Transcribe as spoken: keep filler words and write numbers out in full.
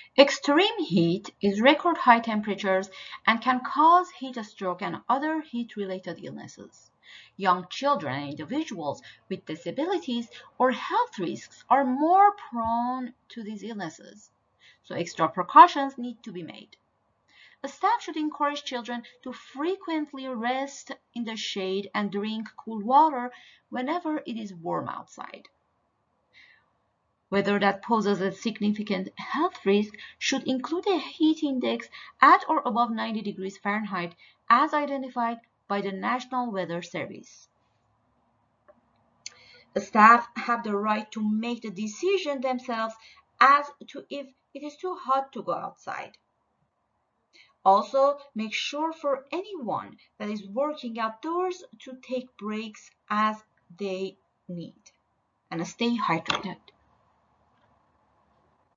Extreme heat is record high temperatures and can cause heat stroke and other heat-related illnesses. Young children and individuals with disabilities or health risks are more prone to these illnesses, so extra precautions need to be made. The staff should encourage children to frequently rest in the shade and drink cool water whenever it is warm outside. Whether that poses a significant health risk should include a heat index at or above ninety degrees Fahrenheit as identified by the National Weather Service. The staff have the right to make the decision themselves as to if it is too hot to go outside. Also, make sure for anyone that is working outdoors to take breaks as they need and stay hydrated.